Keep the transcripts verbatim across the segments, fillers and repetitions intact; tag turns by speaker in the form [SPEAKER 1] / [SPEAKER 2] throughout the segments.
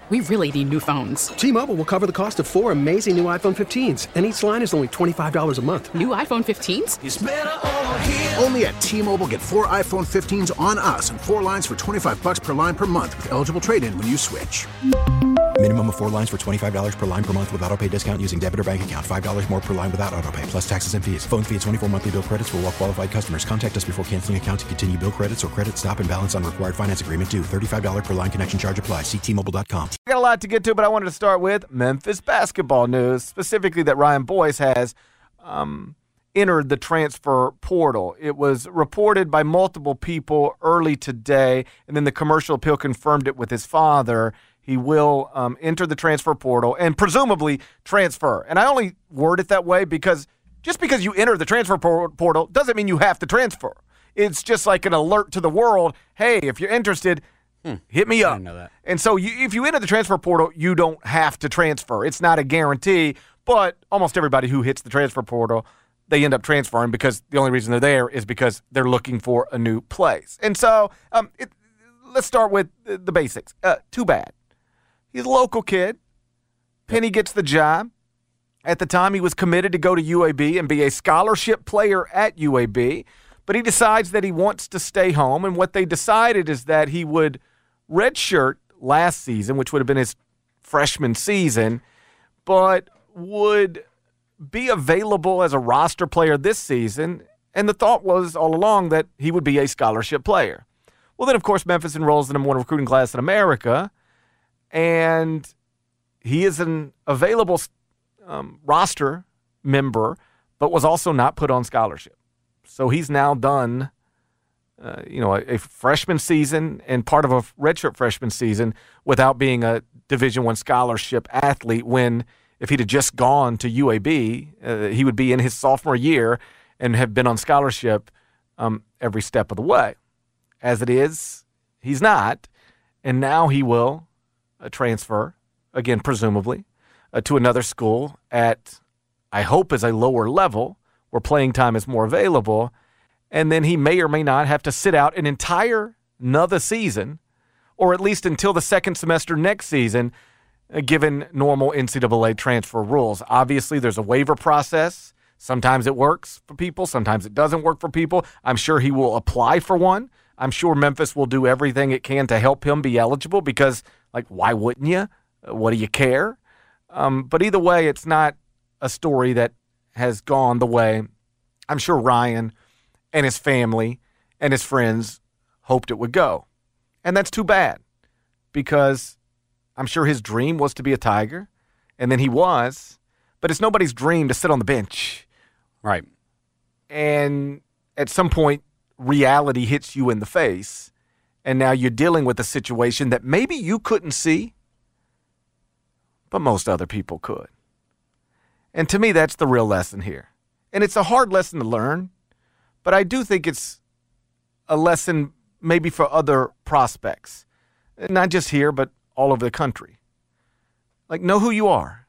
[SPEAKER 1] We really need new phones.
[SPEAKER 2] T-Mobile will cover the cost of four amazing new iPhone fifteens, and each line is only twenty-five dollars a month.
[SPEAKER 1] New iPhone fifteens?
[SPEAKER 3] It's better over here.
[SPEAKER 4] Only at T-Mobile, get four iPhone fifteens on us and four lines for twenty-five dollars per line per month with eligible trade-in when you switch.
[SPEAKER 5] Minimum of four lines for twenty-five dollars per line per month with autopay discount using debit or bank account. five dollars more per line without autopay, plus taxes and fees. Phone fee at twenty-four monthly bill credits for well-qualified customers. Contact us before canceling account to continue bill credits or credit stop and balance on required finance agreement due. thirty-five dollars per line connection charge applies. See T Mobile dot com.
[SPEAKER 6] I got a lot to get to, but I wanted to start with Memphis basketball news, specifically that Ryan Boyce has um, entered the transfer portal. It was reported by multiple people early today, and then the commercial appeal confirmed it with his father. He will um, enter the transfer portal and presumably transfer. And I only word it that way because just because you enter the transfer portal doesn't mean you have to transfer. It's just like an alert to the world. Hey, if you're interested, hmm. hit me up.
[SPEAKER 7] I didn't know that.
[SPEAKER 6] And so you, if you enter the transfer portal, you don't have to transfer. It's not a guarantee, but almost everybody who hits the transfer portal, they end up transferring because the only reason they're there is because they're looking for a new place. And so um, it, let's start with the, the basics. Uh, too bad. He's a local kid. Penny gets the job. At the time, he was committed to go to U A B and be a scholarship player at U A B, but he decides that he wants to stay home, and what they decided is that he would redshirt last season, which would have been his freshman season, but would be available as a roster player this season, and the thought was all along that he would be a scholarship player. Well, then, of course, Memphis enrolls in the number one recruiting class in America, and he is an available um, roster member, but was also not put on scholarship. So he's now done, uh, you know, a, a freshman season and part of a redshirt freshman season without being a Division I scholarship athlete. When if he'd have just gone to U A B, uh, he would be in his sophomore year and have been on scholarship um, every step of the way. As it is, he's not, and now he will a transfer, again, presumably, uh, to another school at, I hope, is a lower level where playing time is more available, and then he may or may not have to sit out an entire another season, or at least until the second semester next season, uh, given normal N C double A transfer rules. Obviously, there's a waiver process. Sometimes it works for people. Sometimes it doesn't work for people. I'm sure he will apply for one. I'm sure Memphis will do everything it can to help him be eligible because, like, why wouldn't you? What do you care? Um, but either way, it's not a story that has gone the way I'm sure Ryan and his family and his friends hoped it would go. And that's too bad because I'm sure his dream was to be a Tiger, and then he was, but it's nobody's dream to sit on the bench.
[SPEAKER 7] Right.
[SPEAKER 6] And at some point, reality hits you in the face, and now you're dealing with a situation that maybe you couldn't see, but most other people could. And to me, that's the real lesson here. And it's a hard lesson to learn, but I do think it's a lesson maybe for other prospects, not just here, but all over the country. Like, know who you are,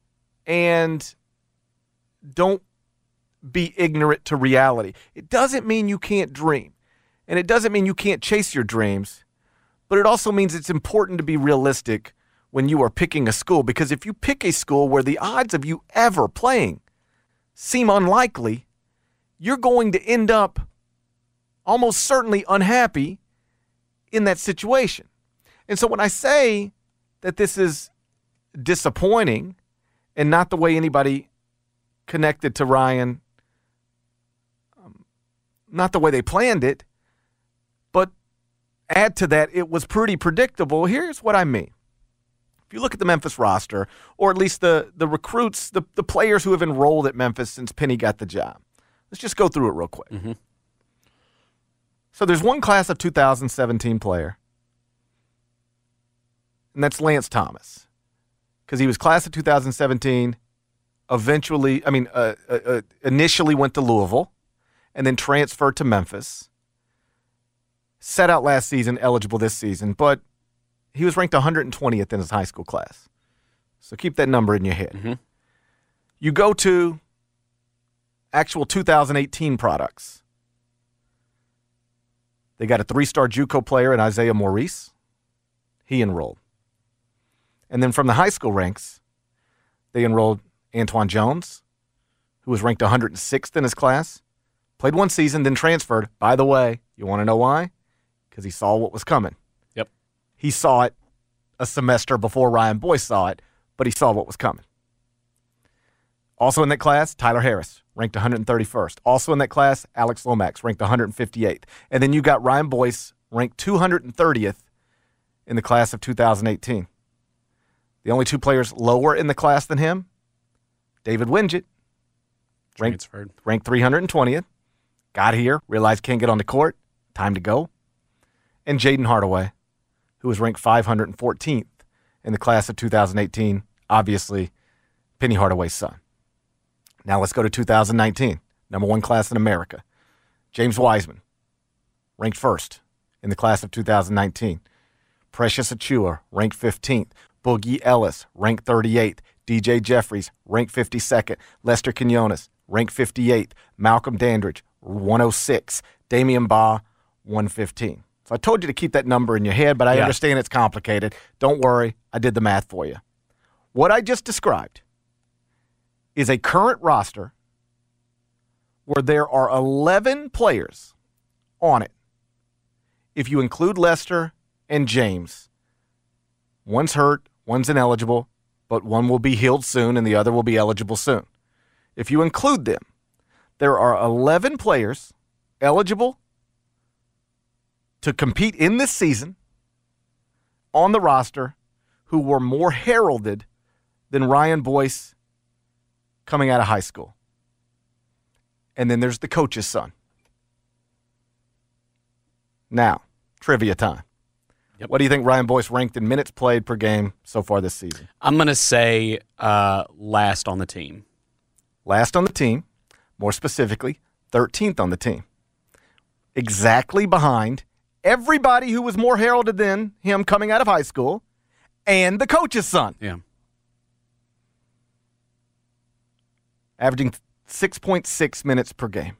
[SPEAKER 6] and don't be ignorant to reality. It doesn't mean you can't dream, and it doesn't mean you can't chase your dreams, but it also means it's important to be realistic when you are picking a school, because if you pick a school where the odds of you ever playing seem unlikely, you're going to end up almost certainly unhappy in that situation. And so when I say that this is disappointing and not the way anybody connected to Ryan, um, not the way they planned it, but add to that, it was pretty predictable. Here's what I mean. If you look at the Memphis roster, or at least the, the recruits, the, the players who have enrolled at Memphis since Penny got the job, let's just go through it real quick.
[SPEAKER 7] Mm-hmm.
[SPEAKER 6] So there's one class of two thousand seventeen player, and that's Lance Thomas, because he was class of two thousand seventeen, eventually, I mean, uh, uh, uh, initially went to Louisville, and then transferred to Memphis, set out last season, eligible this season, but he was ranked one hundred twentieth in his high school class. So keep that number in your head.
[SPEAKER 7] Mm-hmm.
[SPEAKER 6] You go to actual two thousand eighteen products. They got a three-star JUCO player in Isaiah Maurice. He enrolled. And then from the high school ranks, they enrolled Antoine Jones, who was ranked one hundred sixth in his class, played one season, then transferred. By the way, you want to know why? Because he saw what was coming.
[SPEAKER 3] Yep.
[SPEAKER 6] He saw it a semester before Ryan Boyce saw it, but he saw what was coming. Also in that class, Tyler Harris, ranked one hundred thirty-first. Also in that class, Alex Lomax, ranked one hundred fifty-eighth. And then you got Ryan Boyce, ranked two hundred thirtieth in the class of two thousand eighteen. The only two players lower in the class than him, David Wingett, ranked, ranked three hundred twentieth, got here, realized can't get on the court, time to go. And Jaden Hardaway, who was ranked five hundred fourteenth in the class of two thousand eighteen, obviously Penny Hardaway's son. Now let's go to two thousand nineteen, number one class in America. James Wiseman, ranked first in the class of two thousand nineteen. Precious Achiuwa, ranked fifteenth. Boogie Ellis, ranked thirty-eighth. D J Jeffries, ranked fifty-second. Lester Quinones, ranked fifty-eighth. Malcolm Dandridge, one oh six. Damian Baugh, one fifteen. So I told you to keep that number in your head, but I yeah. understand it's complicated. Don't worry, I did the math for you. What I just described is a current roster where there are eleven players on it. If you include Lester and James, one's hurt, one's ineligible, but one will be healed soon and the other will be eligible soon. If you include them, there are eleven players eligible to compete in this season on the roster who were more heralded than Ryan Boyce coming out of high school. And then there's the coach's son. Now, trivia time.
[SPEAKER 3] Yep.
[SPEAKER 6] What do you think Ryan Boyce ranked in minutes played per game so far this season?
[SPEAKER 3] I'm going to say uh, last on the team.
[SPEAKER 6] Last on the team. More specifically, thirteenth on the team. Exactly behind everybody who was more heralded than him coming out of high school and the coach's son.
[SPEAKER 3] Yeah.
[SPEAKER 6] Averaging six point six minutes per game.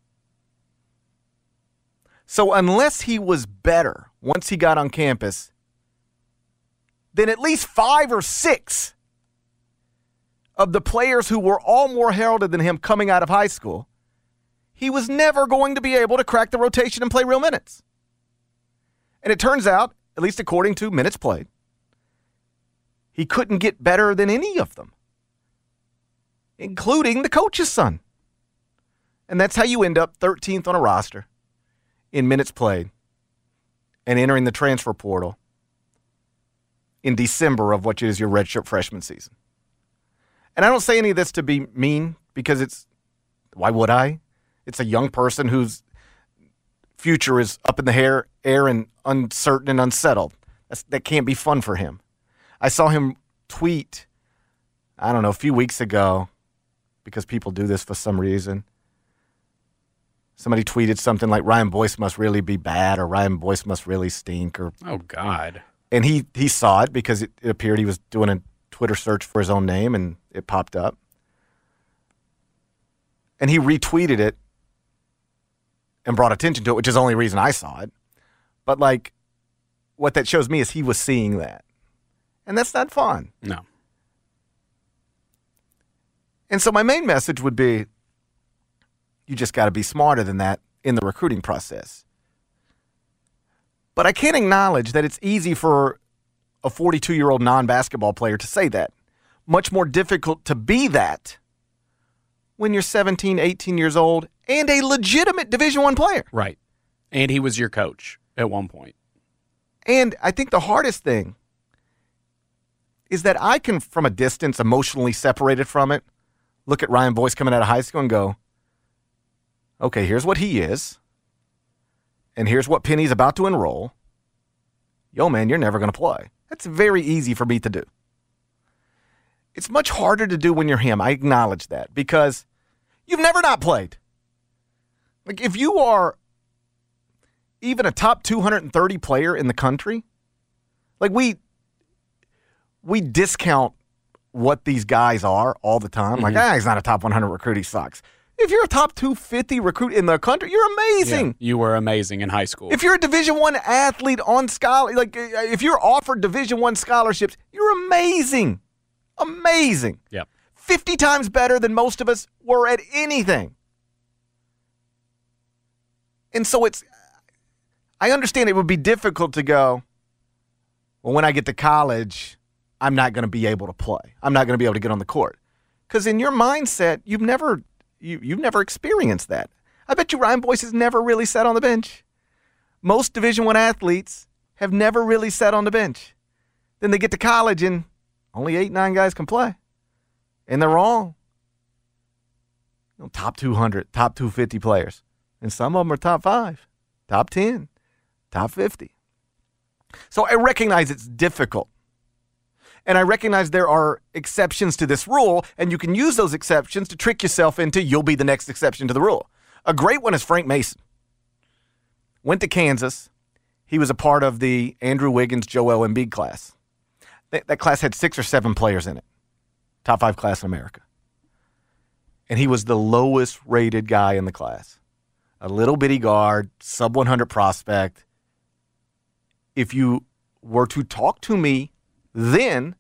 [SPEAKER 6] So unless he was better once he got on campus, then at least five or six of the players who were all more heralded than him coming out of high school, he was never going to be able to crack the rotation and play real minutes. And it turns out, at least according to minutes played, he couldn't get better than any of them, including the coach's son. And that's how you end up thirteenth on a roster in minutes played and entering the transfer portal in December of what is your redshirt freshman season. And I don't say any of this to be mean because it's, why would I? It's a young person whose future is up in the air, air and uncertain and unsettled. That's, that can't be fun for him. I saw him tweet, I don't know, a few weeks ago, because people do this for some reason. Somebody tweeted something like Ryan Boyce must really be bad or Ryan Boyce must really stink. Or
[SPEAKER 3] Oh, God.
[SPEAKER 6] And he, he saw it because it, it appeared he was doing a Twitter search for his own name and it popped up. And he retweeted it and brought attention to it, which is the only reason I saw it. But, like, what that shows me is he was seeing that. And that's not fun.
[SPEAKER 3] No.
[SPEAKER 6] And so my main message would be, you just got to be smarter than that in the recruiting process. But I can't acknowledge that it's easy for a forty-two-year-old non-basketball player to say that. Much more difficult to be that when you're seventeen, eighteen years old and a legitimate Division I player.
[SPEAKER 3] Right. And he was your coach at one point.
[SPEAKER 6] And I think the hardest thing is that I can, from a distance, emotionally separated from it, look at Ryan Boyce coming out of high school and go, okay, here's what he is, and here's what Penny's about to enroll. Yo, man, you're never going to play. That's very easy for me to do. It's much harder to do when you're him. I acknowledge that because you've never not played. Like, if you are even a top two hundred thirty player in the country, like we we discount what these guys are all the time. Mm-hmm. Like, ah, he's not a top one hundred recruit, he sucks. If you're a top two fifty recruit in the country, you're amazing.
[SPEAKER 3] Yeah, you were amazing in high school.
[SPEAKER 6] If you're a Division One athlete on scholar, like if you're offered Division One scholarships, you're amazing. Amazing.
[SPEAKER 3] Yep.
[SPEAKER 6] fifty times better than most of us were at anything. And so it's, I understand it would be difficult to go, well, when I get to college, I'm not going to be able to play. I'm not going to be able to get on the court. Because in your mindset, you've never you, you've never experienced that. I bet you Ryan Boyce has never really sat on the bench. Most Division One athletes have never really sat on the bench. Then they get to college and only eight, nine guys can play. And they're wrong. You know, top two hundred, top two fifty players. And some of them are top five, top ten, top fifty. So I recognize it's difficult. And I recognize there are exceptions to this rule, and you can use those exceptions to trick yourself into you'll be the next exception to the rule. A great one is Frank Mason. Went to Kansas. He was a part of the Andrew Wiggins, Joel Embiid class. That, that class had six or seven players in it. Top five class in America. And he was the lowest rated guy in the class. A little bitty guard, sub one hundred prospect. If you were to talk to me then,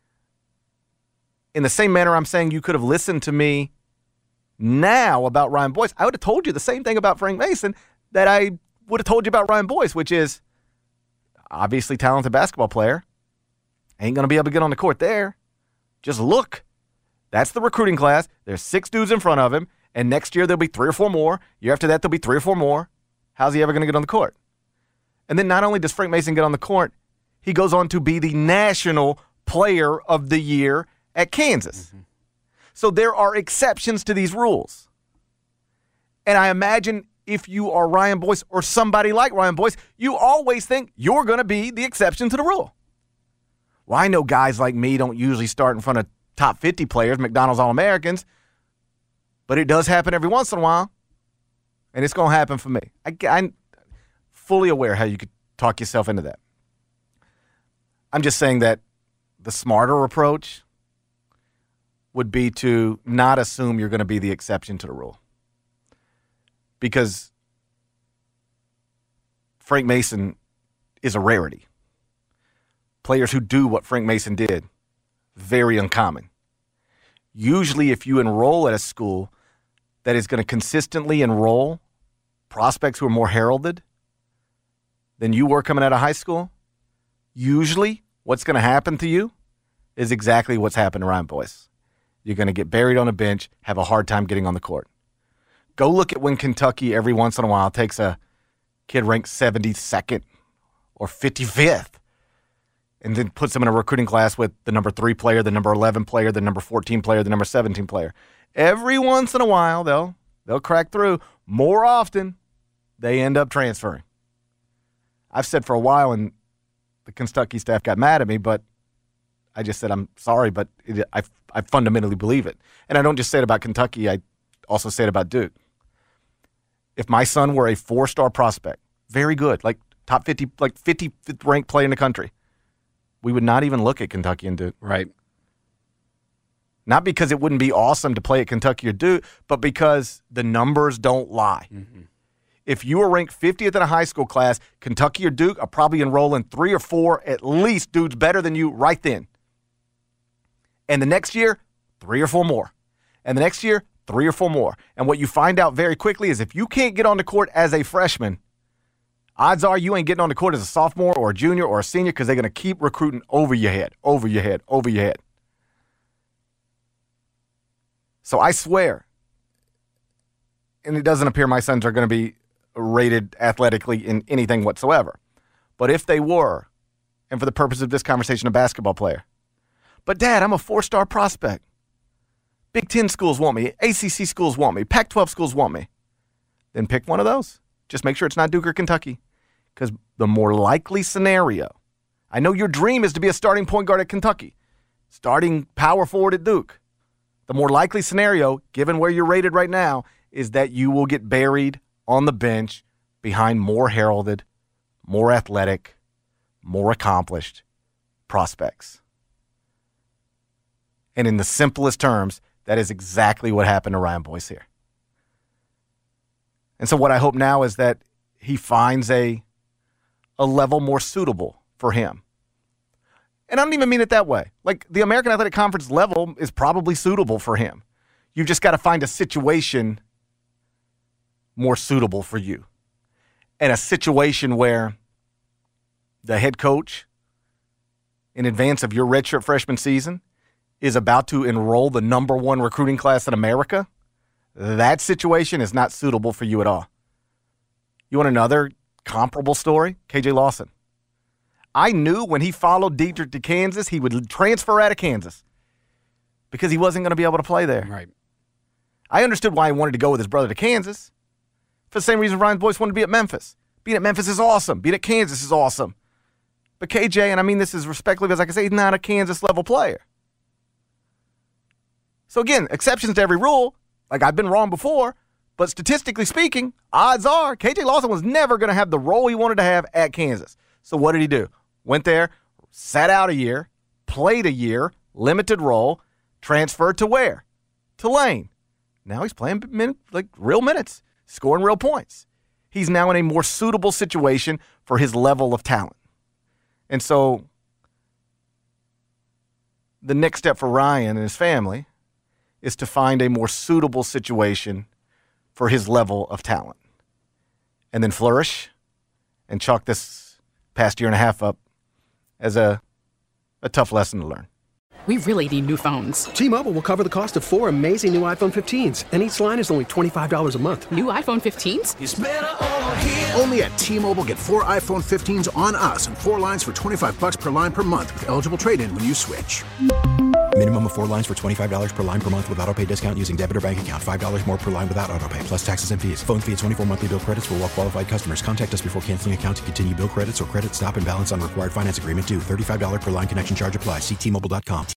[SPEAKER 6] in the same manner I'm saying you could have listened to me now about Ryan Boyce, I would have told you the same thing about Frank Mason that I would have told you about Ryan Boyce, which is obviously talented basketball player. Ain't going to be able to get on the court there. Just look. That's the recruiting class. There's six dudes in front of him, and next year there'll be three or four more. Year after that, there'll be three or four more. How's he ever going to get on the court? And then not only does Frank Mason get on the court, he goes on to be the National Player of the Year at Kansas. Mm-hmm. So there are exceptions to these rules. And I imagine if you are Ryan Boyce or somebody like Ryan Boyce, you always think you're going to be the exception to the rule. Well, I know guys like me don't usually start in front of top fifty players, McDonald's All-Americans, but it does happen every once in a while, and it's going to happen for me. I, I'm fully aware how you could talk yourself into that. I'm just saying that the smarter approach would be to not assume you're going to be the exception to the rule. Because Frank Mason is a rarity. Players who do what Frank Mason did, very uncommon. Usually if you enroll at a school that is going to consistently enroll prospects who are more heralded than you were coming out of high school, usually what's going to happen to you is exactly what's happened to Ryan Boyce. You're going to get buried on a bench, have a hard time getting on the court. Go look at when Kentucky every once in a while takes a kid ranked seventy-second or fifty-fifth and then puts them in a recruiting class with the number three player, the number eleven player, the number fourteen player, the number seventeen player. Every once in a while, they'll, they'll crack through. More often, they end up transferring. I've said for a while, and the Kentucky staff got mad at me, but I just said, I'm sorry, but it, I, I fundamentally believe it. And I don't just say it about Kentucky, I also say it about Duke. If my son were a four-star prospect, very good, like top fifty, like fifty-fifth ranked player in the country, we would not even look at Kentucky and Duke.
[SPEAKER 3] Right.
[SPEAKER 6] Not because it wouldn't be awesome to play at Kentucky or Duke, but because the numbers don't lie. Mm-hmm. If you were ranked fiftieth in a high school class, Kentucky or Duke are probably enrolling three or four, at least, dudes better than you right then. And the next year, three or four more. And the next year, three or four more. And what you find out very quickly is if you can't get on the court as a freshman, odds are you ain't getting on the court as a sophomore or a junior or a senior because they're going to keep recruiting over your head, over your head, over your head. So I swear, and it doesn't appear my sons are going to be rated athletically in anything whatsoever. But if they were, and for the purpose of this conversation, a basketball player, but Dad, I'm a four-star prospect. Big Ten schools want me. A C C schools want me. Pac twelve schools want me. Then pick one of those. Just make sure it's not Duke or Kentucky. Because the more likely scenario, I know your dream is to be a starting point guard at Kentucky, starting power forward at Duke. The more likely scenario, given where you're rated right now, is that you will get buried on the bench behind more heralded, more athletic, more accomplished prospects. And in the simplest terms, that is exactly what happened to Ryan Boyce here. And so what I hope now is that he finds a a level more suitable for him. And I don't even mean it that way. Like, the American Athletic Conference level is probably suitable for him. You've just got to find a situation more suitable for you. And a situation where the head coach, in advance of your redshirt freshman season, is about to enroll the number one recruiting class in America. That situation is not suitable for you at all. You want another comparable story? K J Lawson. I knew when he followed Dietrich to Kansas, he would transfer out of Kansas because he wasn't going to be able to play there.
[SPEAKER 3] Right.
[SPEAKER 6] I understood why he wanted to go with his brother to Kansas. For the same reason Ryan Boyce wanted to be at Memphis. Being at Memphis is awesome. Being at Kansas is awesome. But K J, and I mean this as respectfully as I can say, he's not a Kansas-level player. So again, exceptions to every rule. Like, I've been wrong before, but statistically speaking, odds are K J Lawson was never going to have the role he wanted to have at Kansas. So what did he do? Went there, sat out a year, played a year, limited role, transferred to where? Tulane. Now he's playing min- like real minutes, scoring real points. He's now in a more suitable situation for his level of talent. And so the next step for Ryan and his family is to find a more suitable situation for his level of talent. And then flourish and chalk this past year and a half up as a, a tough lesson to learn.
[SPEAKER 1] We really need new phones.
[SPEAKER 2] T-Mobile will cover the cost of four amazing new iPhone fifteens, and each line is only twenty-five dollars a month.
[SPEAKER 1] New iPhone fifteens?
[SPEAKER 4] It's better over here. Only at T-Mobile, get four iPhone fifteens on us and four lines for twenty-five bucks per line per month with eligible trade-in when you switch.
[SPEAKER 5] Minimum of four lines for twenty-five dollars per line per month with autopay discount using debit or bank account. five dollars more per line without autopay, plus taxes and fees. Phone fee at twenty-four monthly bill credits for well-qualified customers. Contact us before canceling account to continue bill credits or credit stop and balance on required finance agreement due. thirty-five dollars per line connection charge applies. See T Mobile dot com.